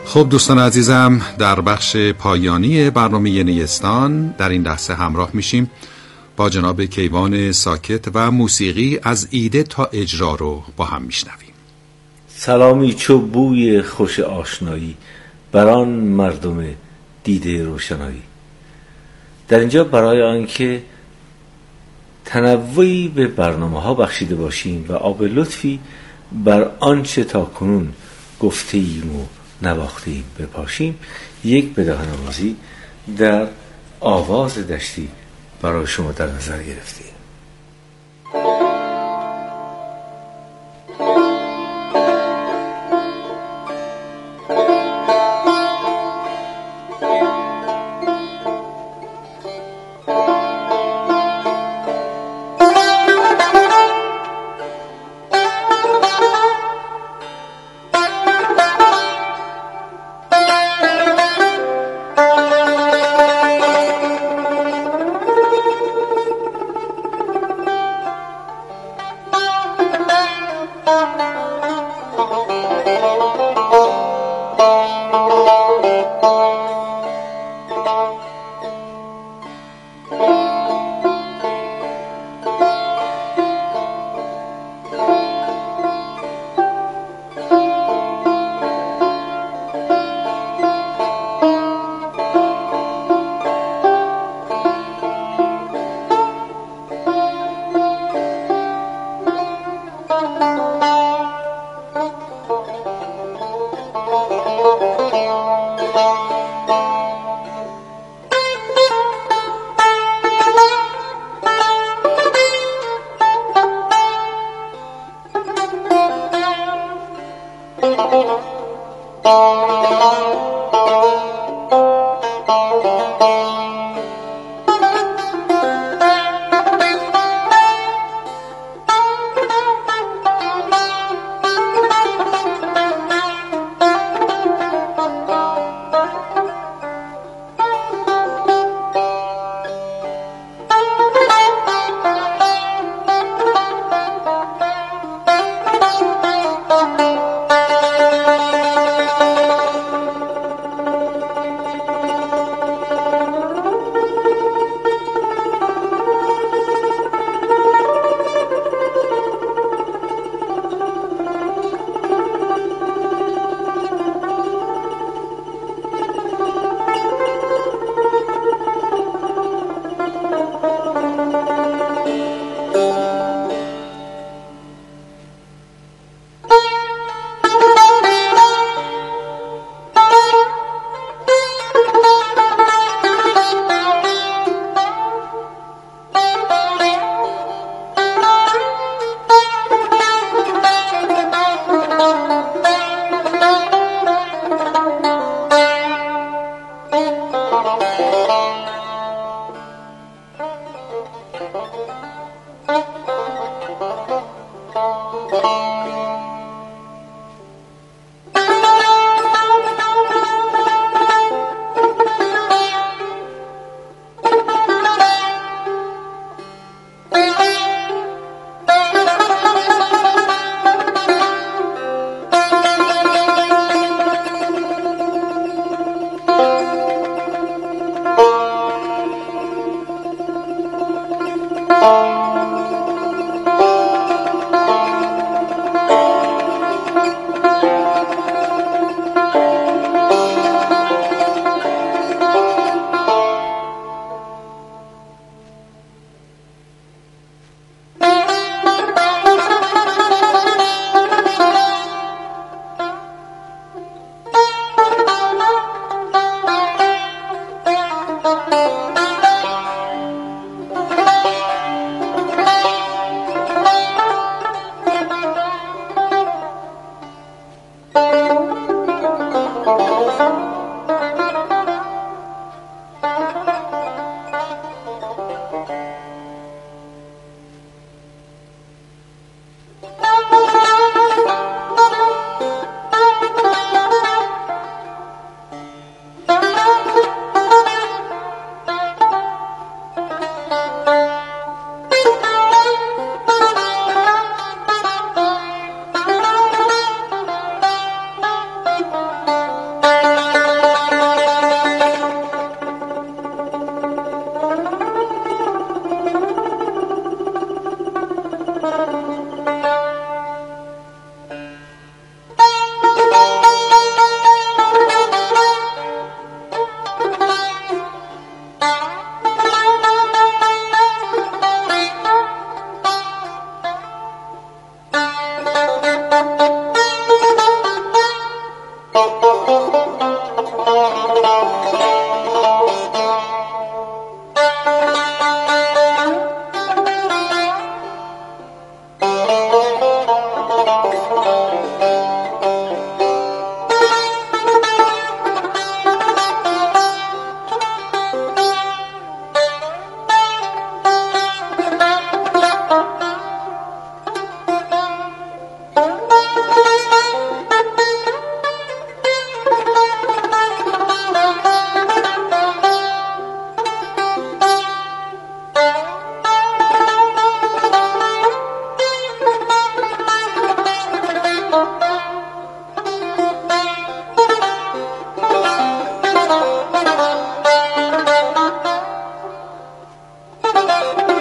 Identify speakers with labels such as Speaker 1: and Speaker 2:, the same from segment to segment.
Speaker 1: خب دوستان عزیزم، در بخش پایانی برنامه نیستان در این لحظه همراه میشیم با جناب کیوان ساکت و موسیقی از ایده تا اجرا رو با هم میشنویم.
Speaker 2: سلامی چو بوی خوش آشنایی بران مردم دیده روشنایی. در اینجا برای آنکه تنوعی به برنامه ها بخشیده باشیم و آب لطفی بر آنچه تا کنون گفته ایم و نواخته ایم بپاشیم، یک بداهه‌نوازی در آواز دشتی برای شما در نظر گرفتیم.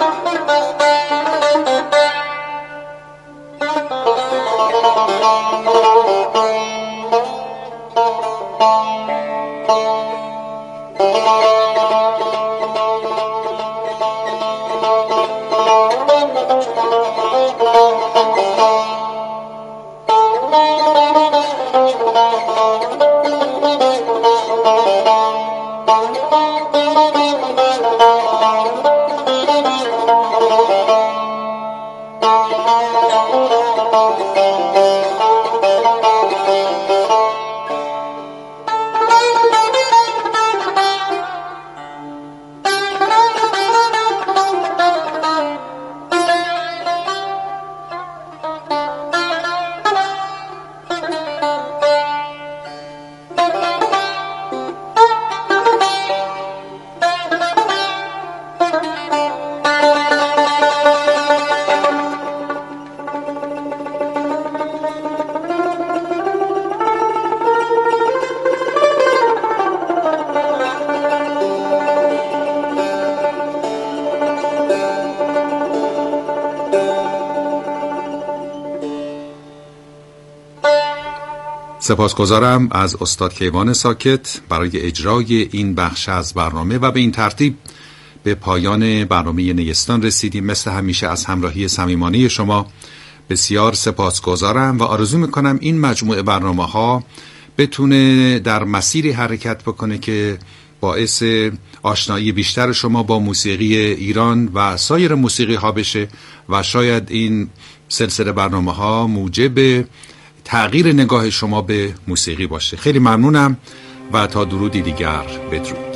Speaker 1: سپاسگزارم از استاد کیوان ساکت برای اجرای این بخش از برنامه و به این ترتیب به پایان برنامه نیستان رسیدیم. مثل همیشه از همراهی صمیمانه شما بسیار سپاسگزارم و آرزو میکنم این مجموعه برنامه‌ها بتونه در مسیری حرکت بکنه که باعث آشنایی بیشتر شما با موسیقی ایران و سایر موسیقی ها بشه و شاید این سلسله برنامه‌ها موجب تغییر نگاه شما به موسیقی باشه. خیلی ممنونم و تا درودی دیگر، بدرود.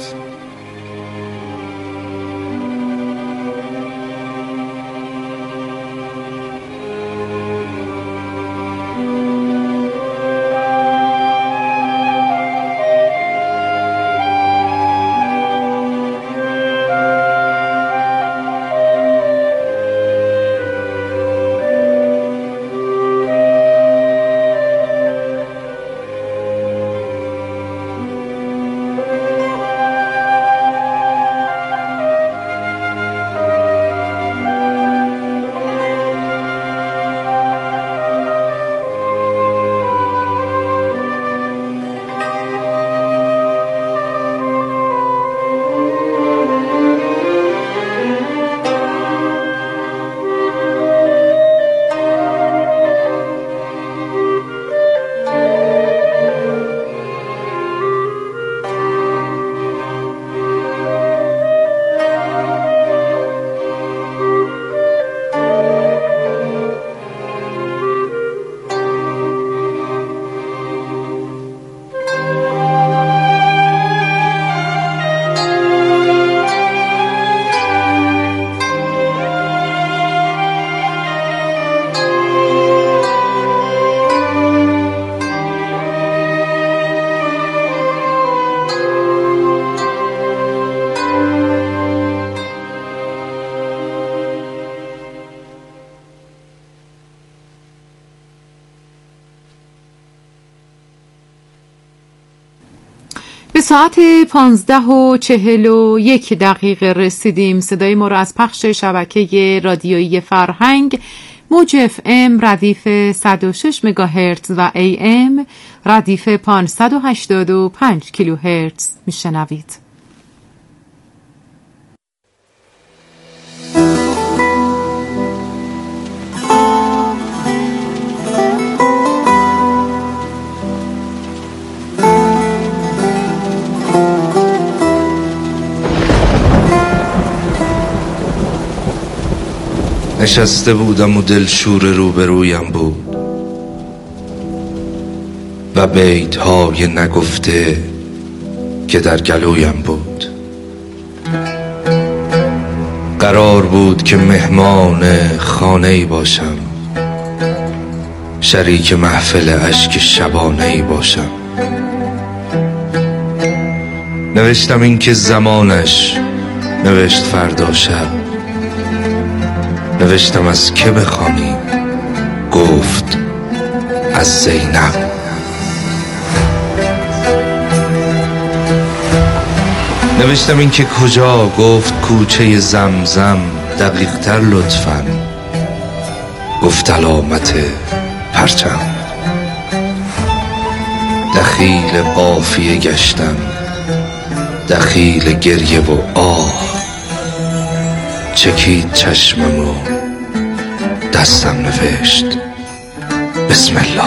Speaker 3: ساعت 15:41 رسیدیم. صدای ما را از پخش شبکه رادیویی فرهنگ موج FM ردیف 106 مگاهرتز و AM ردیف 585 کیلوهرتز میشنوید.
Speaker 4: نشسته بودم و دلشور روبرویم بود و بیت‌های نگفته که در گلویم بود. قرار بود که مهمان خانه‌ای باشم، شریک محفل اشک شبانه‌ای باشم. نوشتم این که زمانش، نوشت فردا شب. نوشتم از که بخوانی، گفت از زینب. نوشتم این که کجا، گفت کوچه زمزم. دقیق‌تر لطفاً. گفت علامت پرچم. دخیل قافیه گشتم، دخیل گریه و آه. چکید چشمم و دستم نوشت بسم الله.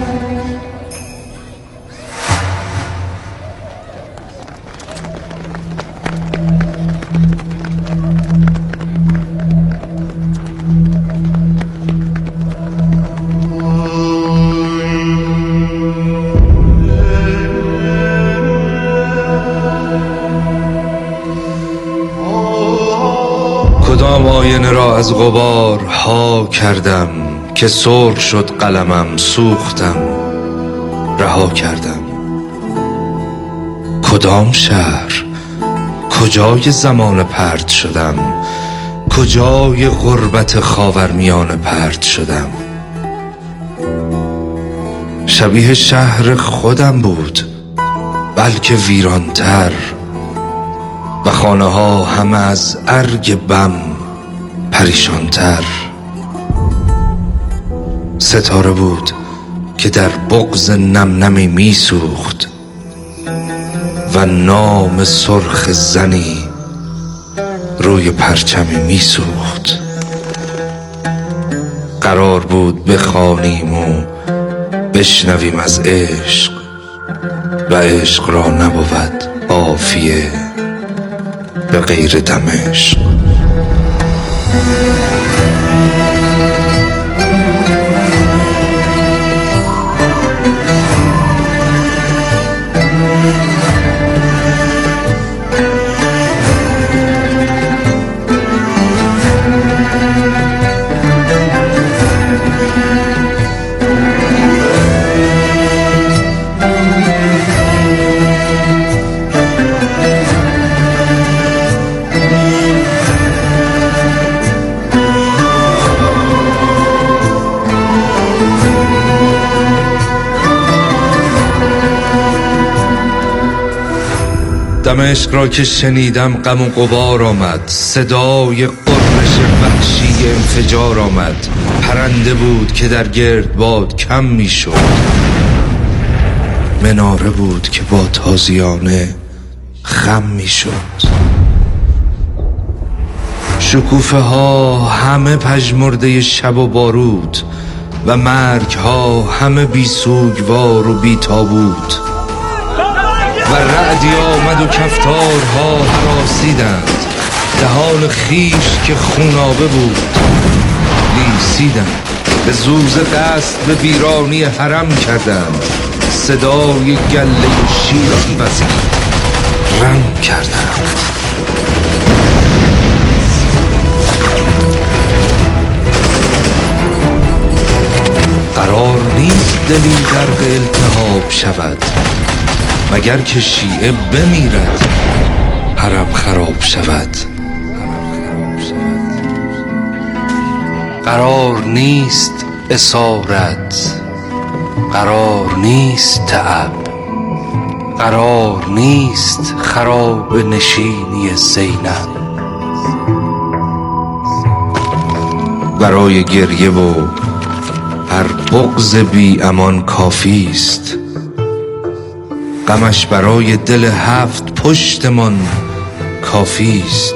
Speaker 4: کدام آینه را از غبار ها کردم که سرخ شد قلمم، سوختم رها کردم. کدام شهر، کجای زمان پرت شدم، کجای غربت خاورمیانه پرت شدم. شبیه شهر خودم بود بلکه ویرانتر، و خانه ها همه از ارگ بم پریشانتر. ستاره بود که در بغض نم نمی می سوخت، و نام سرخ زنی روی پرچمی می سوخت. قرار بود بخوانیم و بشنویم از عشق، و عشق را نبود عافیه به غیر دمشق. دمشق را که شنیدم غم و غبار آمد، صدای قررش وحشی انفجار آمد. پرنده بود که در گردباد کم می شد، مناره بود که با تازیانه خم می شد. شکوفه ها همه پژمرده شب و بارود، و مرگ ها همه بی سوگوار و بی تابوت. و رعدی آمد و کفتارها هراسیدند، دهان خیش که خونابه بود لیسیدند. به زوز دست به ویرانی حرم کردند، صدای گله شیران وزیر رم کردند. قرار نیست دلی غرق التهاب شود، مگر که شیعه بمیرد حرم خراب شود. قرار نیست اسارت، قرار نیست تعب، قرار نیست خراب نشینی زینب. برای گریه و هر بغض بی امان کافیست، غمش برای دل هفت پشتمان کافیست.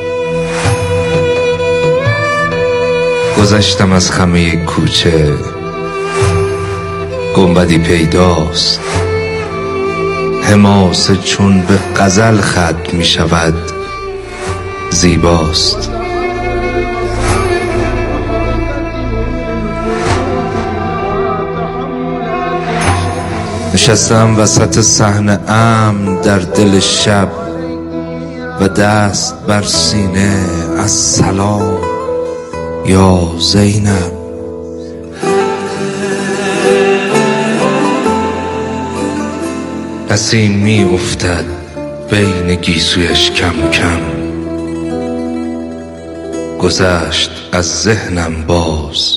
Speaker 4: گذشتم از خمه کوچه، گنبدی پیداست، حماسه چون به غزل ختم می شود زیباست. نشستم وسط صحن امن در دل شب، و دست بر سینه از سلام یا زینب. نسیم می افتد بین گیسویش کم کم، گذشت از ذهنم باز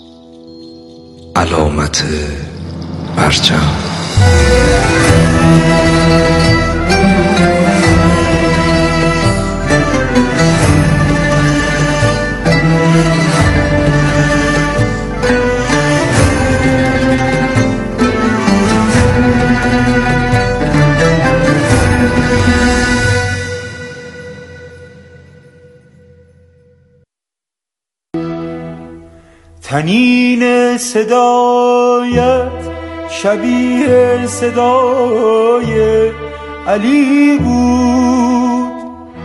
Speaker 4: علامت پرچم.
Speaker 5: طنین صدایت شبیه صدای علی بود،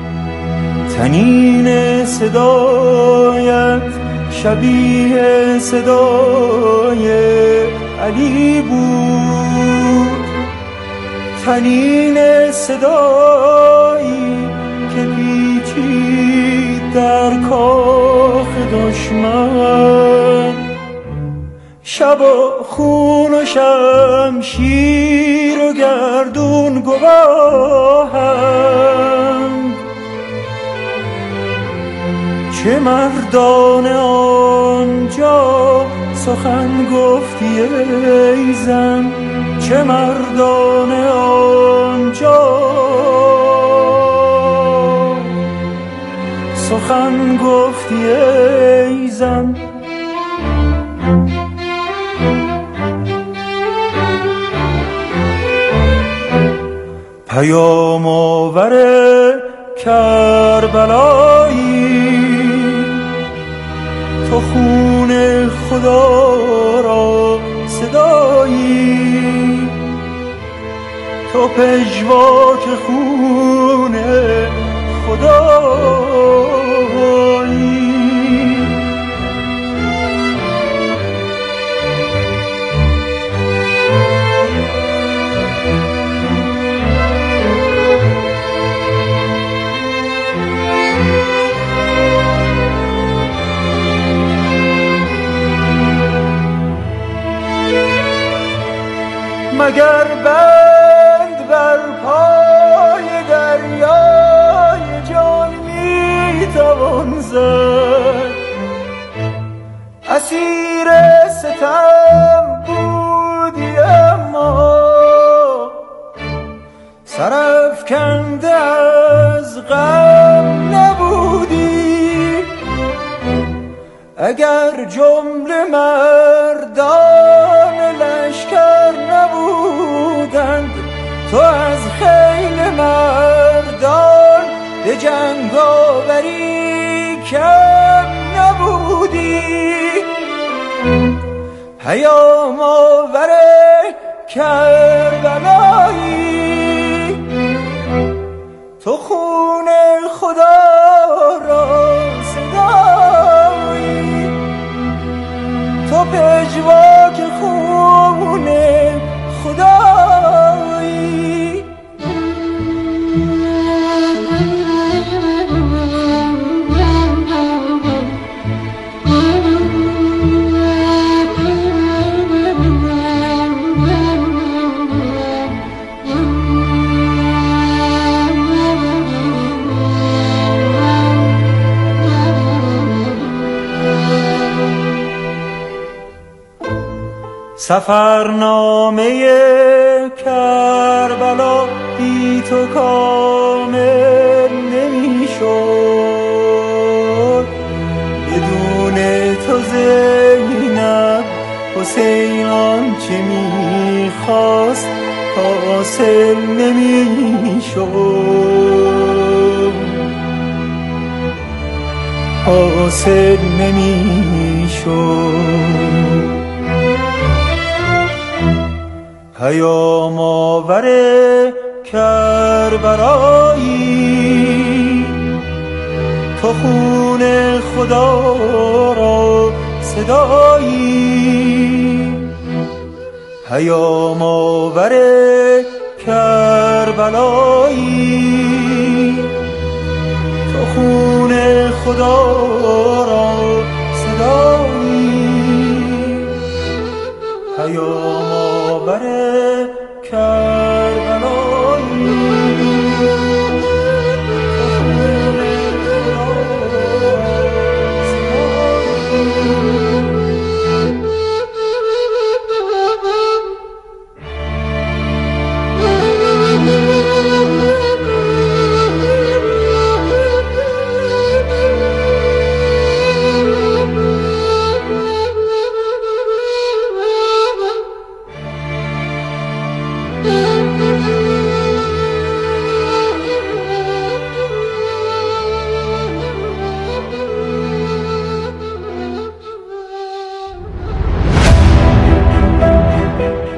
Speaker 5: طنین صدایت شبیه صدای علی بود، طنین صدایی که پیچید در کاخ دشمن، شب و خون و شمشیر و گردون گواهند. چه مردان آنجا سخن گفتی ای زن، چه مردان آنجا سخن گفتی ای زن. پیام آور کربلایی، تو خون خدا را صدایی، تو پژواک خون خدایی. مگر بند بر پای دریای جان میتوان زد، اسیر ستم بودی اما سرافکنده از غم نبودی. اگر جمله مردان لشکر نبودند، تو از خیل مردان به جنگ آوری کم نبودی. پیام آور کربلایی، تو خون خدا را صدایی، تو پژواک خون خدایی. سفرنامه کربلا بی تو کامل نمی شد، بدون تو زینب حسین آنچه می خواست حاصل نمی شد، حاصل نمی شد. پیام آور کربلایی، تو خون خدا را صدایی، پیام آور کربلایی، تو خون خدا را صدایی، پیام آور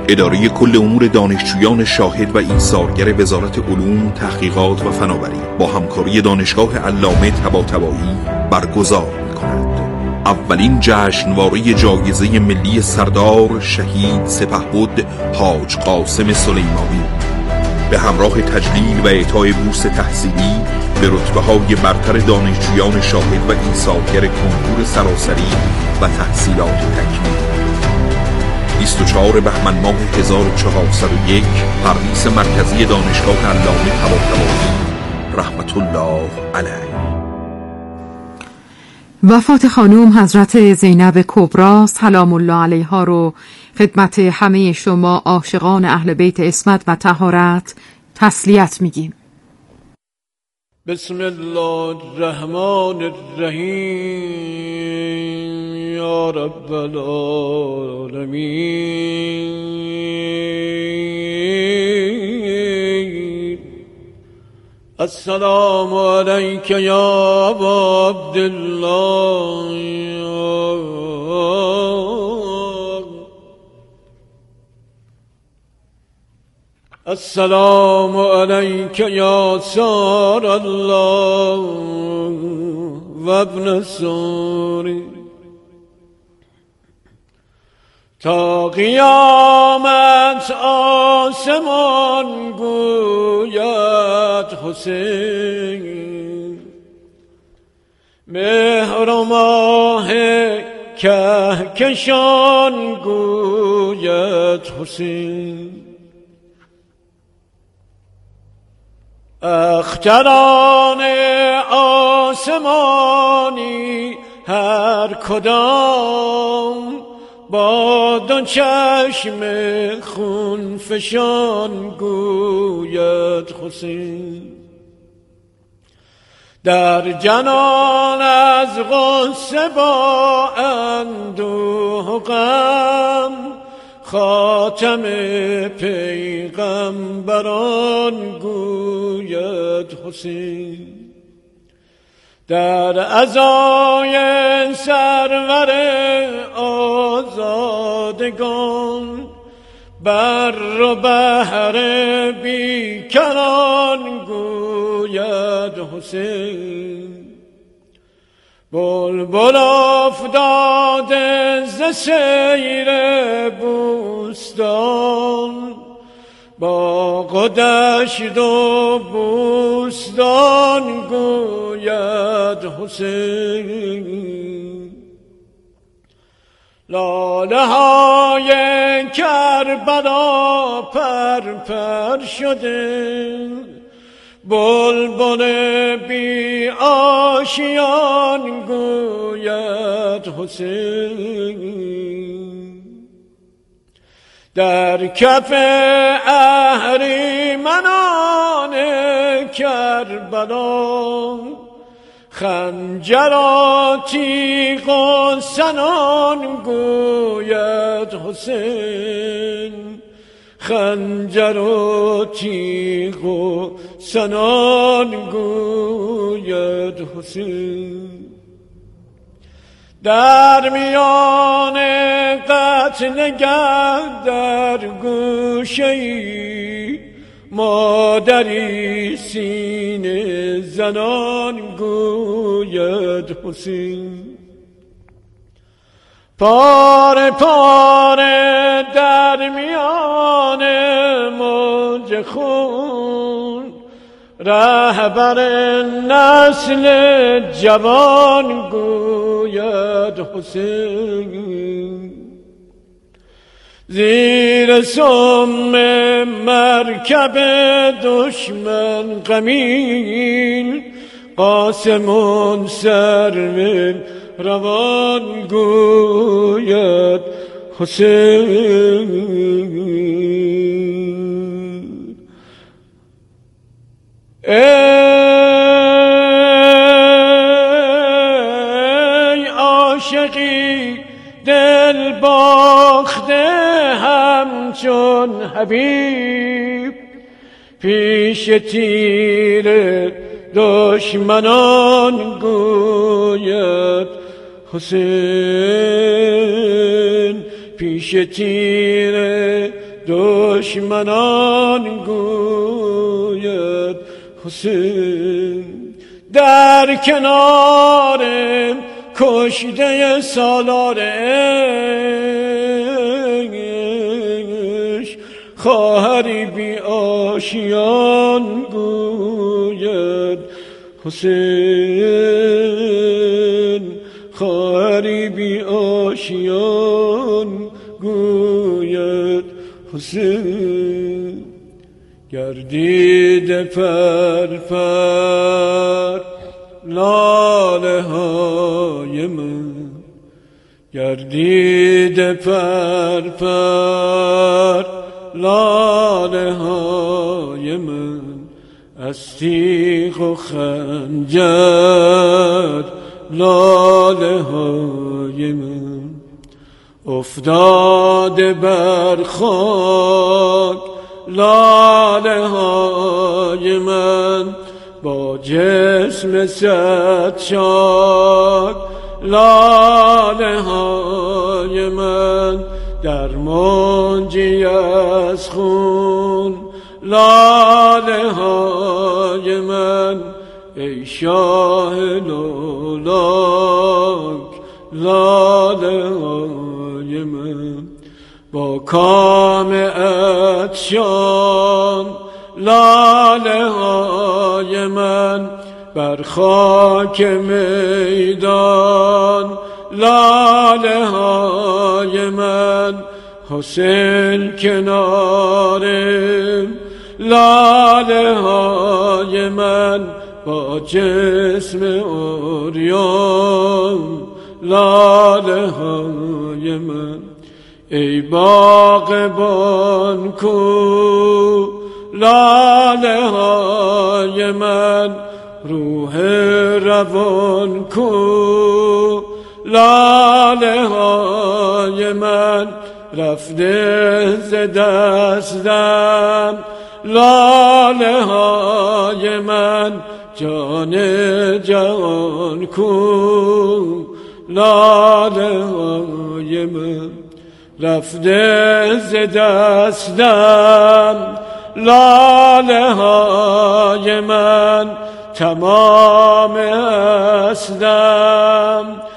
Speaker 6: اداره کل امور دانشجویان شاهد و ایثارگر وزارت علوم، تحقیقات و فناوری با همکاری دانشگاه علامه طباطبایی برگزار می‌کند. اولین جشنواره جایزه ملی سردار شهید سپهبد حاج قاسم سلیمانی به همراه تجلیل و اعطای بورس تحصیلی به رتبه‌های برتر دانشجویان شاهد و ایثارگر کنکور سراسری و تحصیلات تکمیلی. 24 بهمن ماه 1401 پردیس مرکزی دانشگاه علامه طباطبایی رحمت الله علیه.
Speaker 3: وفات خانوم حضرت زینب کبری سلام الله علیها رو خدمت همه شما عاشقان اهل بیت عصمت و طهارت تسلیت میگیم.
Speaker 7: بسم الله الرحمن الرحیم یا رب العالمین. السلام علیک یا ابا عبدالله السلام علیک یا سار الله و ابن سوری. تا قیامت آسمان گوید حسین، مهر و ماه کهکشان گوید حسین. اختران آسمانی هر کدام با دو چشم خون فشان گوید حسین. در جنان از غصه با اندوه و غم خاتم پیغمبران گوید حسین. در عزای سرور آزادگان بر و بحر بیکران گوید حسین. بلبل افتاده ز سیر بوستان، باغ و دشت و بوستان گوید حسین. لاله های کربلا پرپر شده، بلبل بی آشیان گوید حسین. در کف اهریمنان کربلا خنجر و تیغ و سنان گوید حسین. خنجر و تیغ و سنان گوید حسین. در میان قتل نگه در گوشه‌ای مادری سینه زنان گوید حسین. پاره پاره در میان موج خون رهبر نسل جوان گوید حسین. زیر سم مرکب دشمن غمین قاسمون سرو روان گوید حسین. ای عاشقی دل باخته همچون حبیب، پیش تیر دشمنان گوید حسین. پیش تیر دشمنان گوید حسین در کنار کشته سالار عشق خواهری بی آشیان گوید حسین خواهری بی آشیان گوید حسین گردید پر لاله های من گردید پر لاله های من از تیغ و خنجر لاله های من افتاده بر خاک لاله های من با جسم صد شاک لاله های من در منجی از خون لاله های من ای شاه لولاک لاله های من با کام عطشان لاله های من بر خاک میدان لاله های من حسین کنارم لاله های من با جسم عریان لاله های من ای باغبان کو لاله های من روح روان کو لاله های من رفته ز دستم لاله های من جان جهان کو لاله های من رفته ز دستم لاله های من تمام هستم